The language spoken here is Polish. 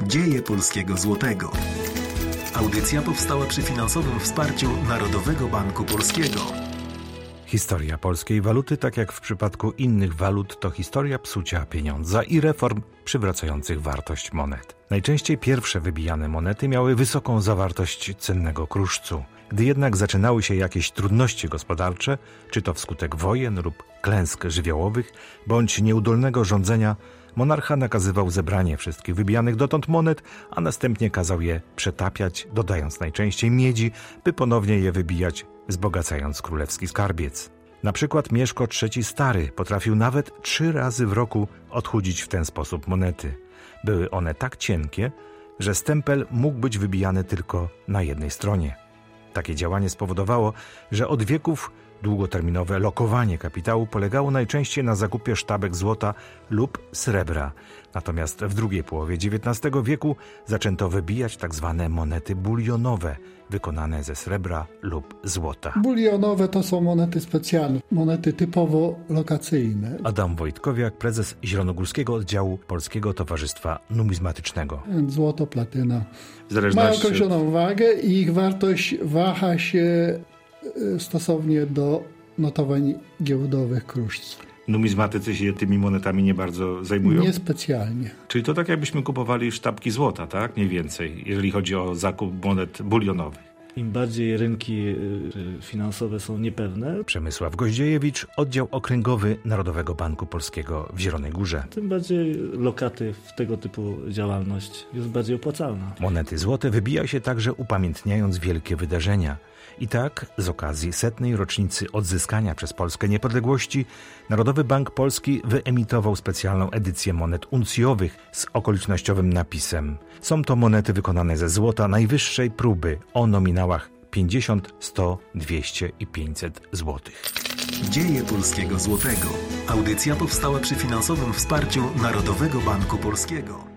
Dzieje polskiego złotego. Audycja powstała przy finansowym wsparciu Narodowego Banku Polskiego. Historia polskiej waluty, tak jak w przypadku innych walut, to historia psucia pieniądza i reform przywracających wartość monet. Najczęściej pierwsze wybijane monety miały wysoką zawartość cennego kruszcu. Gdy jednak zaczynały się jakieś trudności gospodarcze, czy to wskutek wojen lub klęsk żywiołowych, bądź nieudolnego rządzenia, monarcha nakazywał zebranie wszystkich wybijanych dotąd monet, a następnie kazał je przetapiać, dodając najczęściej miedzi, by ponownie je wybijać, wzbogacając królewski skarbiec. Na przykład Mieszko III Stary potrafił nawet 3 razy w roku odchudzić w ten sposób monety. Były one tak cienkie, że stempel mógł być wybijany tylko na jednej stronie. Takie działanie spowodowało, że od wieków długoterminowe lokowanie kapitału polegało najczęściej na zakupie sztabek złota lub srebra. Natomiast w drugiej połowie XIX wieku zaczęto wybijać tzw. monety bulionowe, wykonane ze srebra lub złota. Bulionowe to są monety specjalne, monety typowo lokacyjne. Adam Wojtkowiak, prezes Zielonogórskiego Oddziału Polskiego Towarzystwa Numizmatycznego. Złoto, platyna. Mają określoną wagę i ich wartość waha się stosownie do notowań giełdowych kruszców. Numizmatycy się tymi monetami nie bardzo zajmują? Niespecjalnie. Czyli to tak jakbyśmy kupowali sztabki złota, tak? Mniej więcej, jeżeli chodzi o zakup monet bulionowych. Im bardziej rynki finansowe są niepewne, Przemysław Goździejewicz, oddział okręgowy Narodowego Banku Polskiego w Zielonej Górze. tym bardziej lokaty w tego typu działalność jest bardziej opłacalna. Monety złote wybija się także upamiętniając wielkie wydarzenia. I tak z okazji 100. rocznicy odzyskania przez Polskę niepodległości Narodowy Bank Polski wyemitował specjalną edycję monet uncjowych z okolicznościowym napisem. Są to monety wykonane ze złota najwyższej próby o nominałach 50, 100, 200 i 500 złotych. Dzieje polskiego złotego. Audycja powstała przy finansowym wsparciu Narodowego Banku Polskiego.